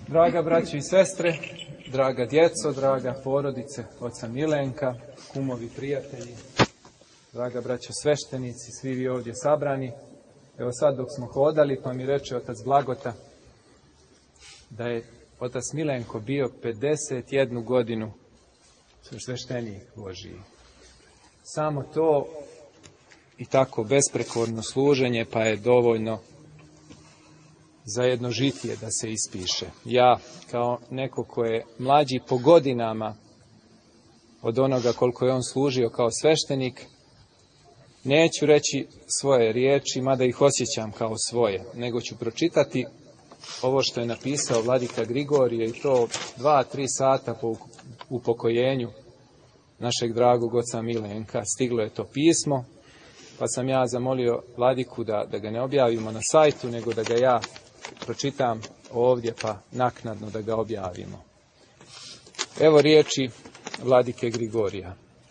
Draga braćo i sestre, draga djeco, draga porodice oca Milenka, kumovi, prijatelji, draga braćo sveštenici, svi vi ovdje sabrani. Evo sad dok smo hodali, pa mi reče otac Blagota da je otac Milenko bio 51 godinu sveštenik Božiji. Samo to i tako besprekorno služenje pa je dovoljno za jedno žitije da se ispiše. Ja, kao neko ko je mlađi po godinama od onoga koliko je on služio kao sveštenik, neću reći svoje riječi, mada ih osjećam kao svoje, nego ću pročitati ovo što je napisao vladika Grigorije, i to 2-3 sata po upokojenju našeg dragog oca Milenka. Stiglo je to pismo, pa sam ja zamolio vladiku da ga ne objavimo na sajtu, nego da ga ja pročitam ovdje, pa naknadno da ga objavimo. Evo riječi vladike Grigorija.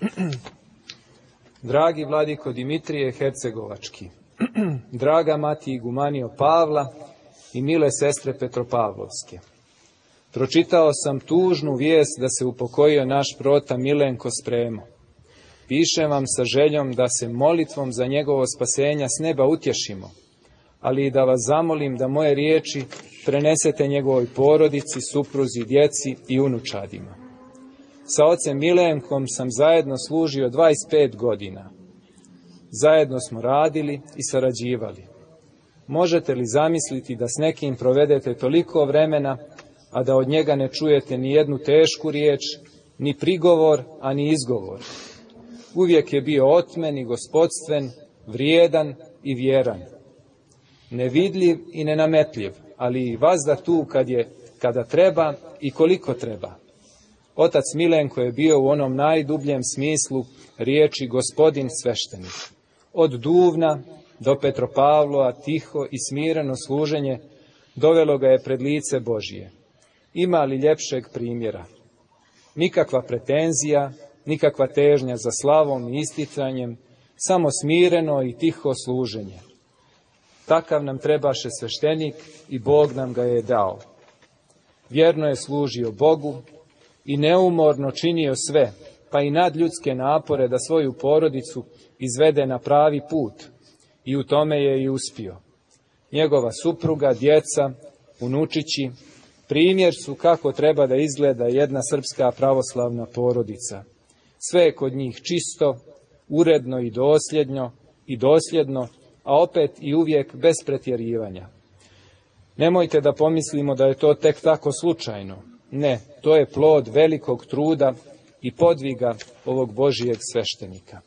Dragi vladiko Dimitrije Hercegovački, draga mati Igumanio Pavla i mile sestre Petropavlovske, pročitao sam tužnu vijest da se upokojio naš prota Milenko Spremo. Pišem vam sa željom da se molitvom za njegovo spasenja s neba utješimo, ali i da vas zamolim da moje riječi prenesete njegovoj porodici, supruzi, djeci i unučadima. Sa ocem Milenkom sam zajedno služio 25 godina. Zajedno smo radili i sarađivali. Možete li zamisliti da s nekim provedete toliko vremena, a da od njega ne čujete ni jednu tešku riječ, ni prigovor, a ni izgovor? Uvijek je bio otmen i gospodstven, vrijedan i vjeran. Nevidljiv i nenametljiv, ali i vazda tu kada treba i koliko treba. Otac Milenko je bio u onom najdubljem smislu riječi gospodin sveštenik. Od Duvna do Petropavlova tiho i smireno služenje dovelo ga je pred lice Božije. Ima li ljepšeg primjera? Nikakva pretenzija, nikakva težnja za slavom i isticanjem, samo smireno i tiho služenje. Takav nam trebaše sveštenik i Bog nam ga je dao. Vjerno je služio Bogu i neumorno činio sve, pa i nadljudske napore da svoju porodicu izvede na pravi put, i u tome je i uspio. Njegova supruga, djeca, unučići, primjer su kako treba da izgleda jedna srpska pravoslavna porodica. Sve je kod njih čisto, uredno i dosljedno, a opet i uvijek bez pretjerivanja. Nemojte da pomislimo da je to tek tako slučajno. Ne, to je plod velikog truda i podviga ovog Božijeg sveštenika.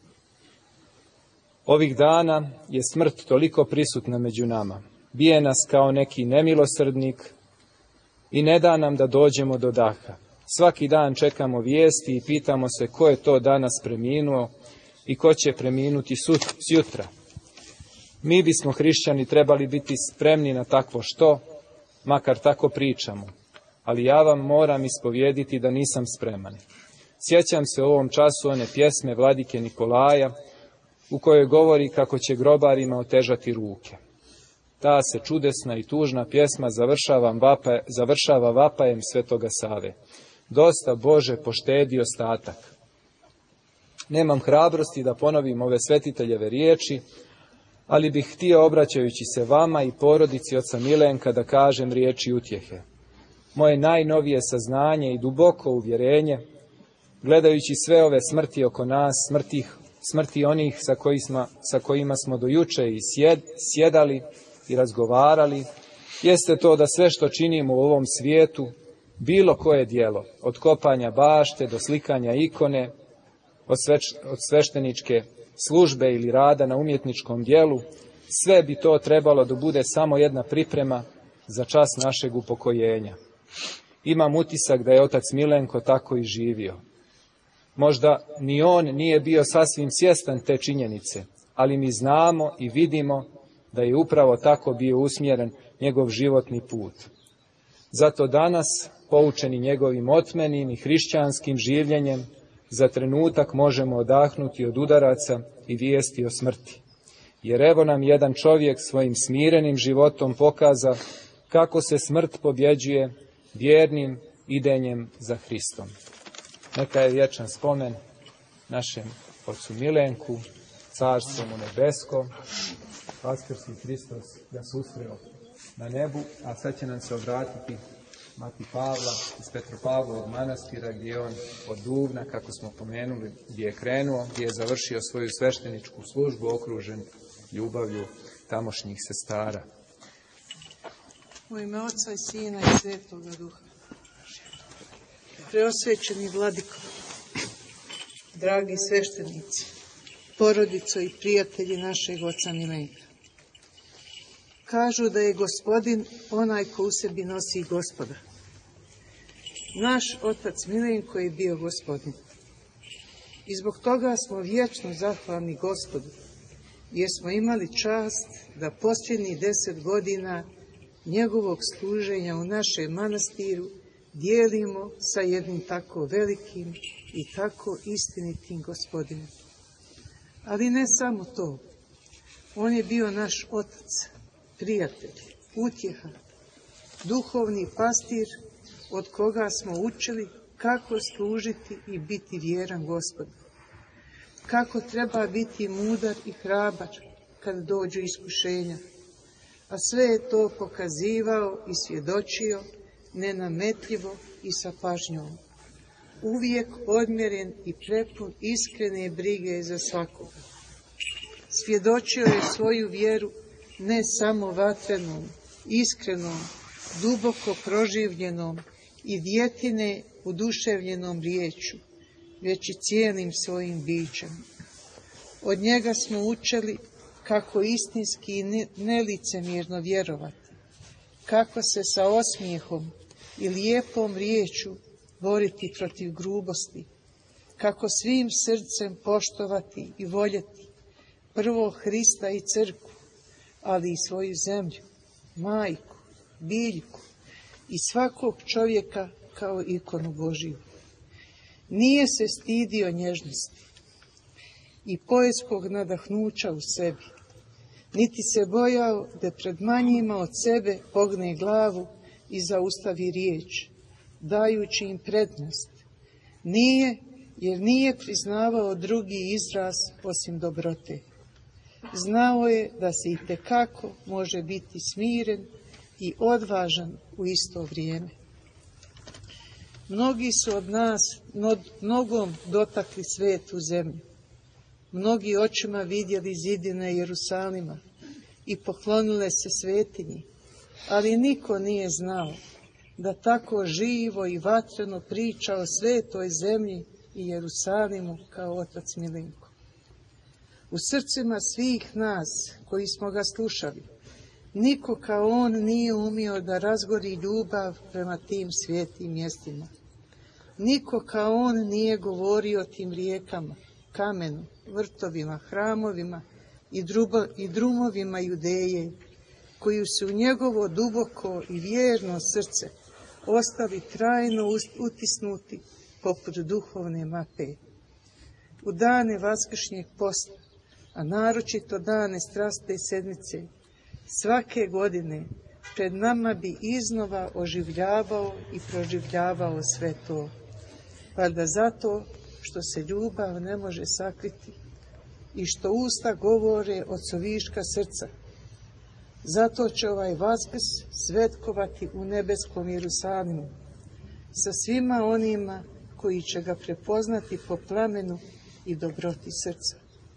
Ovih dana je smrt toliko prisutna među nama. Bije nas kao neki nemilosrdnik i ne da nam da dođemo do daha. Svaki dan čekamo vijesti i pitamo se ko je to danas preminuo i ko će preminuti sutra. Mi bismo hrišćani trebali biti spremni na takvo što, makar tako pričamo. Ali ja vam moram ispovijediti da nisam spreman. Sjećam se u ovom času one pjesme vladike Nikolaja, u kojoj govori kako će grobarima otežati ruke. Ta se čudesna i tužna pjesma završava vapajem Svetoga Save. Dosta, Bože, poštedi ostatak. Nemam hrabrosti da ponovim ove svetiteljeve riječi, ali bih htio, obraćajući se vama i porodici oca Milenka, da kažem riječi utjehe. Moje najnovije saznanje i duboko uvjerenje, gledajući sve ove smrti oko nas, smrti onih sa kojima smo do juče i sjedali i razgovarali, jeste to da sve što činimo u ovom svijetu, bilo koje djelo, od kopanja bašte do slikanja ikone, od svešteničke službe ili rada na umjetničkom djelu, sve bi to trebalo da bude samo jedna priprema za čas našeg upokojenja. Imam utisak da je otac Milenko tako i živio. Možda ni on nije bio sasvim svjestan te činjenice, ali mi znamo i vidimo da je upravo tako bio usmjeren njegov životni put. Zato danas, poučeni njegovim otmenim i hrišćanskim življenjem, za trenutak možemo odahnuti od udaraca i vijesti o smrti. Jer evo nam jedan čovjek svojim smirenim životom pokaza kako se smrt pobjeđuje vjernim idenjem za Hristom. Neka je vječan spomen našem ocu Milenku, carstvo mu nebesko, Vaskrsni Hristos ga susreo na nebu, a sad će nam se obratiti Mati Pavla iz Petropavlovog manastira, gdje je on od Duvna, kako smo pomenuli, gdje je krenuo, gdje je završio svoju svešteničku službu, okružen ljubavlju tamošnjih sestara. U ime Oca i Sina i Svetoga Duha. Preosvećeni Vladiko, dragi sveštenici, porodico i prijatelji našeg oca Milenka. Kažu da je Gospodin onaj ko u sebi nosi Gospoda. Naš otac Milenko je bio Gospodin. I zbog toga smo vječno zahvalni Gospodu, jer smo imali čast da posljednjih 10 godina njegovog služenja u našem manastiru dijelimo sa jednim tako velikim i tako istinitim Gospodinom. Ali ne samo to. On je bio naš otac, prijatelj, utjeha, duhovni pastir od koga smo učili kako služiti i biti vjeran Gospodu. Kako treba biti mudar i hrabar kad dođu iskušenja. A sve je to pokazivao i svjedočio nenametljivo i sa pažnjom. Uvijek odmjeren i prepun iskrene brige za svakoga. Svjedočio je svoju vjeru ne samo vatrenom, iskrenom, duboko proživljenom i djetine uduševljenom riječu, već i cijelim svojim bićem. Od njega smo učili kako istinski i nelicemjerno vjerovati, kako se sa osmijehom i lijepom riječu boriti protiv grubosti, kako svim srcem poštovati i voljeti prvo Hrista i crkvu, ali i svoju zemlju, majku, biljku i svakog čovjeka kao ikonu Božiju. Nije se stidio nježnosti i poetskog nadahnuća u sebi, niti se bojao da pred manjima od sebe pogne glavu i zaustavi riječ, dajući im prednost. Nije, jer nije priznavao drugi izraz osim dobrote. Znao je da se itekako može biti smiren i odvažan u isto vrijeme. Mnogi su od nas nogom dotakli svetu zemlju. Mnogi očima vidjeli zidine Jerusalima i poklonile se svetinji, ali niko nije znao da tako živo i vatreno priča o svetoj zemlji i Jerusalimu kao otac Milenko. U srcima svih nas koji smo ga slušali, niko kao on nije umio da razgori ljubav prema tim svijetim mjestima. Niko kao on nije govorio o tim rijekama, kamenu, vrtovima, hramovima i drumovima Judeje, koji su u njegovo duboko i vjerno srce ostali trajno utisnuti poput duhovne mape. U dane vaskršnjeg posta, a naročito dane straste sedmice, svake godine pred nama bi iznova oživljavao i proživljavao sve to. Valjda zato što se ljubav ne može sakriti i što usta govore od soviška srca. Zato će ovaj Vaskrs svetkovati u nebeskom Jerusalimu sa svima onima koji će ga prepoznati po plamenu i dobroti srca.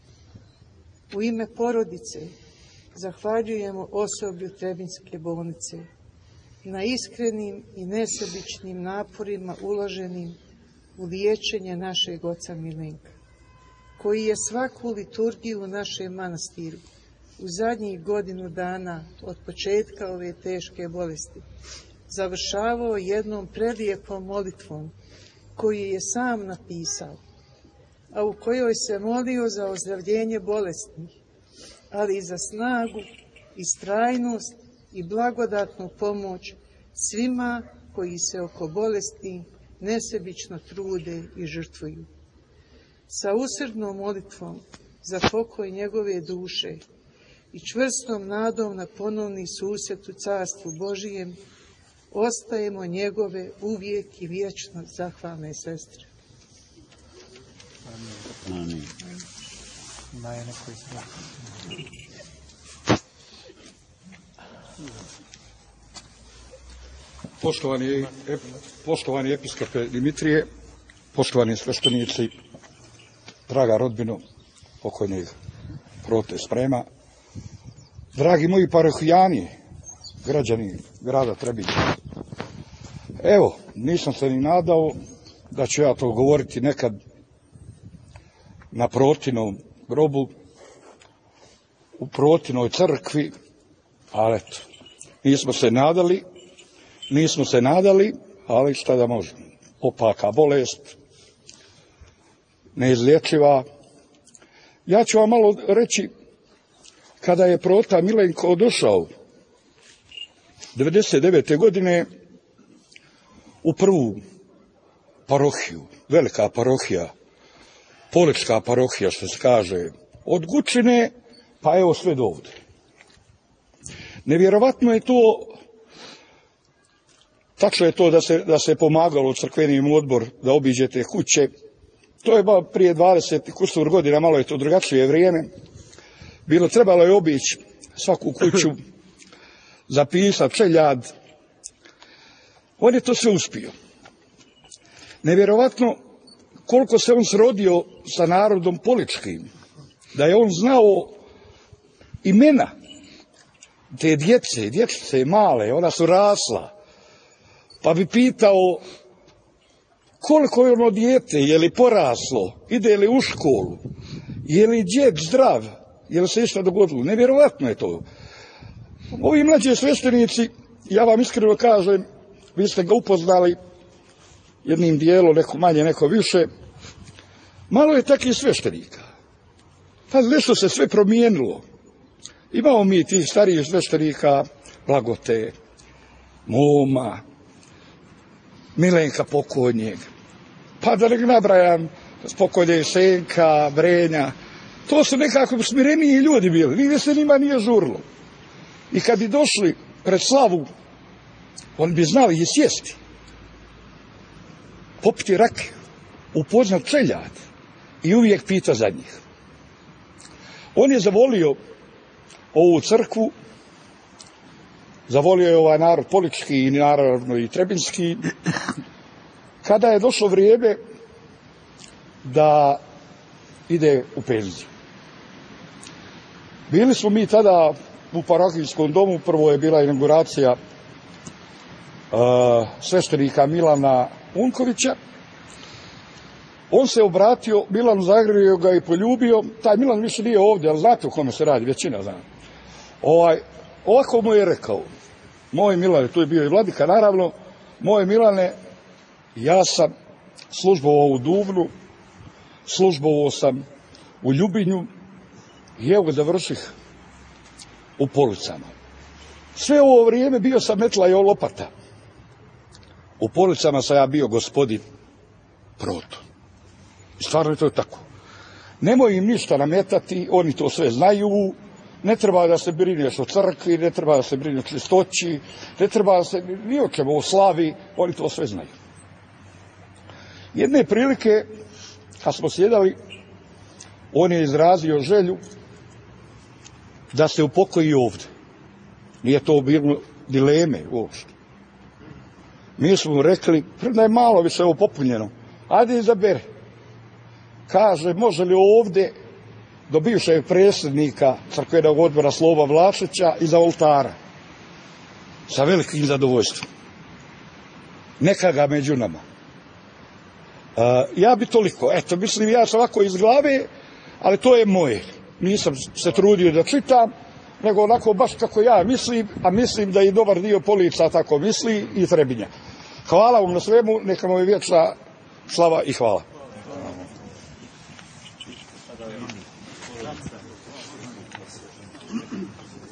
U ime porodice zahvaljujemo osoblju Trebinjske bolnice na iskrenim i nesebičnim naporima uloženim u liječenje našeg oca Milenka, koji je svaku liturgiju u našem manastiru u zadnjih godinu dana od početka ove teške bolesti završavao jednom prelijepom molitvom koju je sam napisao, a u kojoj se molio za ozdravljenje bolesnih, ali i za snagu, istrajnost i blagodatnu pomoć svima koji se oko bolesti nesebično trude i žrtvuju. Sa usrdnom molitvom za pokoj njegove duše i čvrstom nadom na ponovni susret u Carstvu Božijem, ostajemo njegove uvijek i vječno zahvalne sestre. Amin. Poštovani episkope Dimitrije, poštovani sveštenici, draga rodbino pokojnog Prote Sprema, dragi moji parohijani, građani grada Trebinja. Evo, nisam se ni nadao da ću ja to govoriti nekad na Protinom grobu, u Protinoj crkvi, ali eto, nismo se nadali, ali šta da možemo. Opaka bolest, neizlječiva. Ja ću vam malo reći, kada je Prota Milenko došao 99. godine u prvu parohiju, velika parohija, Polička parohija, što se kaže, od Gučine, pa evo sve do ovdje. Nevjerovatno je to, tačno je to da se pomagalo crkvenim odbor da obiđete kuće. To je prije 20 kusur godina, malo je to drugačije vrijeme. Trebalo je obići svaku kuću, zapisati čeljad. On je to sve uspio. Nevjerovatno koliko se on srodio sa narodom poličkim, da je on znao imena te dječce male, ona su rasla, pa bi pitao koliko je ono dijete, je li poraslo, ide li u školu, je li djed zdrav, je li se išta dogodilo. Nevjerovatno je to. Ovi mlađi sveštenici, ja vam iskreno kažem, vi ste ga upoznali jednim dijelom, neko manje, neko više. Malo je takvih sveštenika. Pa nešto se sve promijenilo. Imamo mi tih starijih sveštenika, Blagote, Moma, Milenka pokojnjeg, pa da ne nabrajam pokojnjeg Senka, Brenja. To su nekako smireniji ljudi bili, nigdje se njima nije žurlo. I kad bi došli pred slavu, oni bi znali i sjesti, popiti rakiju, upoznat čeljad i uvijek pita za njih. On je zavolio ovu crkvu, zavolio je ovaj narod polički i naravno i trebinski. Kada je došlo vrijeme da ide u penziju. Bili smo mi tada u parohijskom domu, prvo je bila inauguracija sveštenika Milana Unkovića. On se obratio Milanu Zagrebiju, ga i poljubio. Taj Milan više nije ovdje, ali znate o kome se radi, većina zna. Ovako mu je rekao, moj Milane, tu je bio i vladika naravno, moj Milane, ja sam službovao u Duvnu, službovao sam u Ljubinju i evo ga završih u Policama. Sve ovo vrijeme bio sam metla i lopata. U Policama sam ja bio gospodin Proto. I stvarno je to tako. Nemoj im ništa nametati, oni to sve znaju, ne treba da se brineš o crkvi, ne treba da se brineš o čistoći, ne treba da se ni o čemu o slavi, oni to sve znaju. Jedne prilike, kad smo sjedali, on je izrazio želju da se upokoji ovdje. Nije to bilo dileme uopšte. Mi smo mu rekli, da je malo više ovo popunjeno, ajde izabere. Kaže, može li ovdje do bivšeg predsjednika crkvenog odbora Slova Vlašića iza oltara? Sa velikim zadovoljstvom. Neka ga među nama. Ja bi toliko, eto, mislim, ja sam ovako iz glave, ali to je moje. Nisam se trudio da čitam, nego onako baš kako ja mislim, a mislim da i dobar dio Polica tako misli i Trebinja. Hvala vam na svemu, neka mu je vječna slava i hvala.